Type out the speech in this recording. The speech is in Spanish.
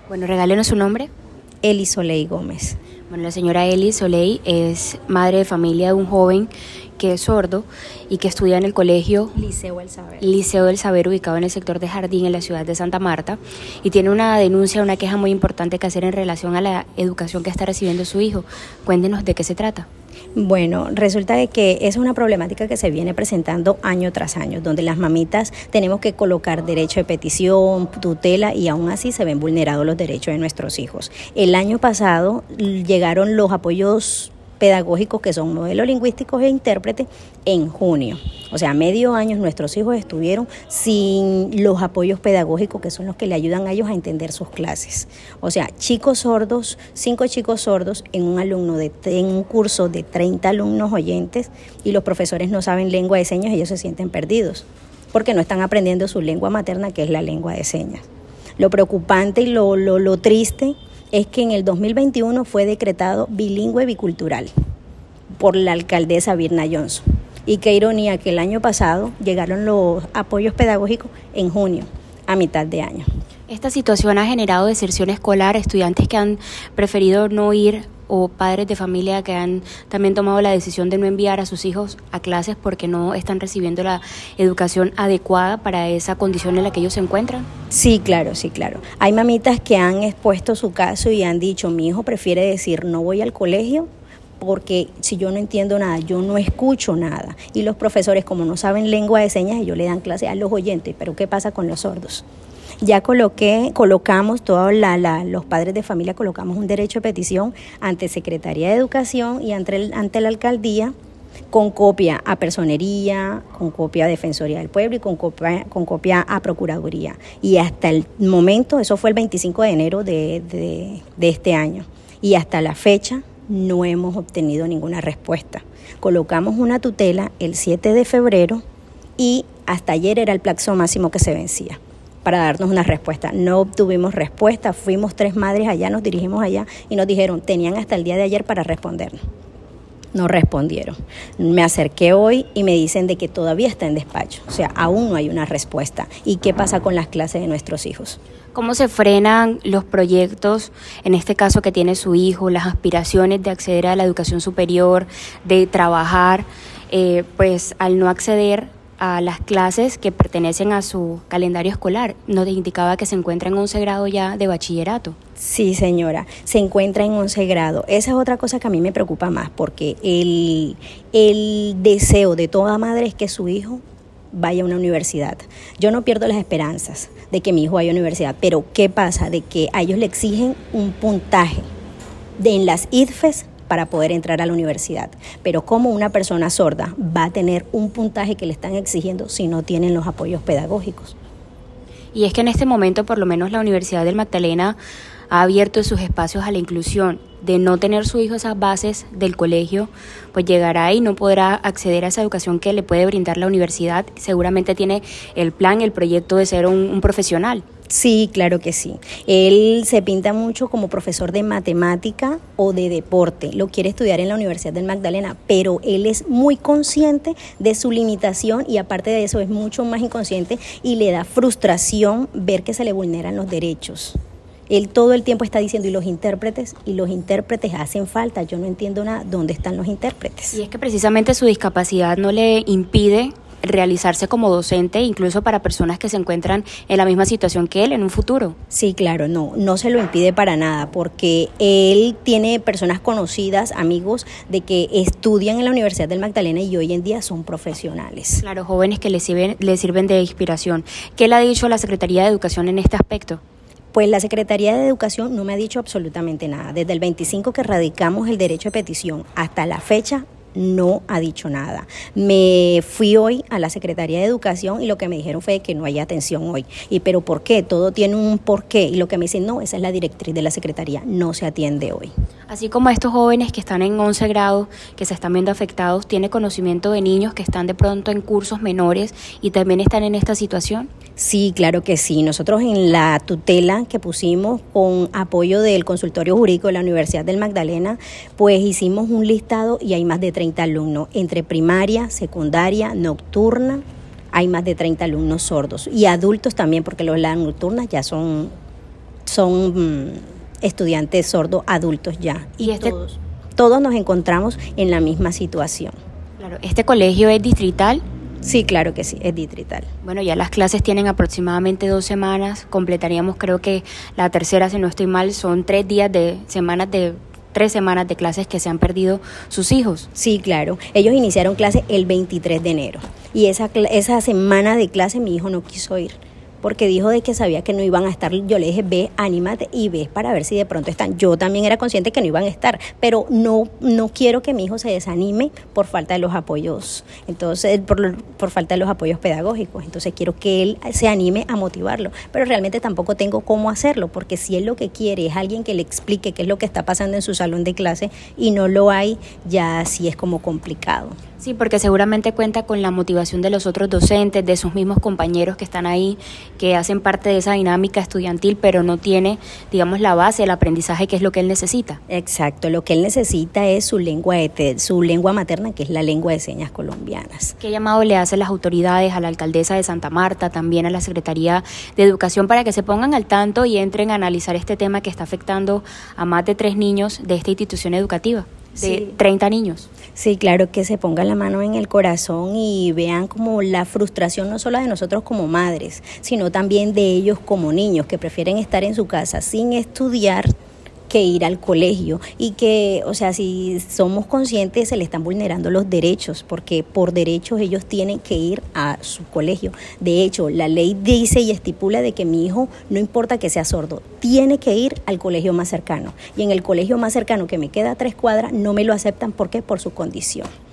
Bueno, regálenos su nombre. Eli Soley Gómez. Bueno, la señora Eli Soley es madre de familia de un joven que es sordo y que estudia en el colegio Liceo del Saber, ubicado en el sector de Jardín, en la ciudad de Santa Marta, y tiene una denuncia, una queja muy importante que hacer en relación a la educación que está recibiendo su hijo. Cuéntenos de qué se trata. Bueno, resulta de que es una problemática que se viene presentando año tras año, donde las mamitas tenemos que colocar derecho de petición, tutela, y aún así se ven vulnerados los derechos de nuestros hijos. El año pasado llegaron los apoyos pedagógicos, que son modelos lingüísticos e intérpretes, en junio. O sea, medio año nuestros hijos estuvieron sin los apoyos pedagógicos, que son los que le ayudan a ellos a entender sus clases. O sea, chicos sordos, 5 chicos sordos en un curso de 30 alumnos oyentes, y los profesores no saben lengua de señas, ellos se sienten perdidos, porque no están aprendiendo su lengua materna, que es la lengua de señas. Lo preocupante y lo triste es que en el 2021 fue decretado bilingüe bicultural por la alcaldesa Birna Johnson. Y qué ironía que el año pasado llegaron los apoyos pedagógicos en junio, a mitad de año. Esta situación ha generado deserción escolar, estudiantes que han preferido no ir, o padres de familia que han también tomado la decisión de no enviar a sus hijos a clases porque no están recibiendo la educación adecuada para esa condición en la que ellos se encuentran. Sí, claro. Hay mamitas que han expuesto su caso y han dicho: mi hijo prefiere decir no voy al colegio porque si yo no entiendo nada, yo no escucho nada. Y los profesores, como no saben lengua de señas, ellos le dan clase a los oyentes. Pero ¿qué pasa con los sordos? Ya colocamos todos los padres de familia, colocamos un derecho de petición ante Secretaría de Educación y ante la alcaldía, con copia a Personería, con copia a Defensoría del Pueblo y con copia a Procuraduría. Y hasta el momento, eso fue el 25 de enero de este año, y hasta la fecha no hemos obtenido ninguna respuesta. Colocamos una tutela el 7 de febrero y hasta ayer era el plazo máximo que se vencía para darnos una respuesta. No obtuvimos respuesta, fuimos 3 madres allá, nos dirigimos allá y nos dijeron, tenían hasta el día de ayer para respondernos. No respondieron. Me acerqué hoy y me dicen de que todavía está en despacho, o sea, aún no hay una respuesta. ¿Y qué pasa con las clases de nuestros hijos? ¿Cómo se frenan los proyectos, en este caso que tiene su hijo, las aspiraciones de acceder a la educación superior, de trabajar, pues al no acceder a las clases que pertenecen a su calendario escolar? Nos indicaba que se encuentra en 11 grado ya de bachillerato. Sí, señora, se encuentra en 11 grado. Esa es otra cosa que a mí me preocupa más, porque el deseo de toda madre es que su hijo vaya a una universidad. Yo no pierdo las esperanzas de que mi hijo vaya a una universidad, pero ¿qué pasa? De que a ellos le exigen un puntaje en las IDFES para poder entrar a la universidad. Pero ¿cómo una persona sorda va a tener un puntaje que le están exigiendo si no tienen los apoyos pedagógicos? Y es que en este momento, por lo menos, la Universidad del Magdalena ha abierto sus espacios a la inclusión. De no tener su hijo esas bases del colegio, pues llegará y no podrá acceder a esa educación que le puede brindar la universidad. Seguramente tiene el plan, el proyecto de ser un profesional. Sí, claro que sí. Él se pinta mucho como profesor de matemática o de deporte. Lo quiere estudiar en la Universidad del Magdalena, pero él es muy consciente de su limitación y aparte de eso es mucho más inconsciente y le da frustración ver que se le vulneran los derechos. Él todo el tiempo está diciendo, y los intérpretes hacen falta, yo no entiendo nada, ¿dónde están los intérpretes? Y es que precisamente su discapacidad no le impide realizarse como docente, incluso para personas que se encuentran en la misma situación que él en un futuro. Sí, claro, no se lo impide para nada, porque él tiene personas conocidas, amigos, de que estudian en la Universidad del Magdalena y hoy en día son profesionales. Claro, jóvenes que le sirven de inspiración. ¿Qué le ha dicho la Secretaría de Educación en este aspecto? Pues la Secretaría de Educación no me ha dicho absolutamente nada. Desde el 25 que radicamos el derecho de petición hasta la fecha, no ha dicho nada. Me fui hoy a la Secretaría de Educación y lo que me dijeron fue que no hay atención hoy. ¿Pero por qué? Todo tiene un porqué. Y lo que me dicen, no, esa es la directriz de la Secretaría, no se atiende hoy. Así como estos jóvenes que están en 11 grados, que se están viendo afectados, ¿tiene conocimiento de niños que están de pronto en cursos menores y también están en esta situación? Sí, claro que sí. Nosotros en la tutela que pusimos con apoyo del consultorio jurídico de la Universidad del Magdalena, pues hicimos un listado y hay más de 30 alumnos, entre primaria, secundaria, nocturna, hay más de 30 alumnos sordos y adultos también, porque las nocturnas ya son son estudiantes sordos adultos ya. Y todos nos encontramos en la misma situación. Claro, ¿este colegio es distrital? Sí, claro que sí, es distrital. Bueno, ya las clases tienen aproximadamente 2 semanas, completaríamos creo que la tercera, si no estoy mal, son 3 semanas de clases que se han perdido sus hijos. Sí, claro, ellos iniciaron clases el 23 de enero y esa semana de clase mi hijo no quiso ir, porque dijo de que sabía que no iban a estar. Yo le dije, ve, anímate y ve para ver si de pronto están. Yo también era consciente que no iban a estar, pero no quiero que mi hijo se desanime por falta de los apoyos, entonces por falta de los apoyos pedagógicos. Entonces quiero que él se anime a motivarlo, pero realmente tampoco tengo cómo hacerlo, porque si él lo que quiere es alguien que le explique qué es lo que está pasando en su salón de clase y no lo hay, ya sí es como complicado. Sí, porque seguramente cuenta con la motivación de los otros docentes, de sus mismos compañeros que están ahí, que hacen parte de esa dinámica estudiantil, pero no tiene, digamos, la base, el aprendizaje, que es lo que él necesita. Exacto, lo que él necesita es su lengua materna, que es la lengua de señas colombianas. ¿Qué llamado le hacen las autoridades, a la alcaldesa de Santa Marta, también a la Secretaría de Educación, para que se pongan al tanto y entren a analizar este tema que está afectando a más de 3 niños de esta institución educativa? De 30 niños. Sí, claro, que se pongan la mano en el corazón y vean como la frustración no solo de nosotros como madres, sino también de ellos como niños que prefieren estar en su casa sin estudiar que ir al colegio, y que, o sea, si somos conscientes, se le están vulnerando los derechos, porque por derechos ellos tienen que ir a su colegio. De hecho, la ley dice y estipula de que mi hijo, no importa que sea sordo, tiene que ir al colegio más cercano, y en el colegio más cercano, que me queda a 3 cuadras, no me lo aceptan. ¿Por qué? Por su condición.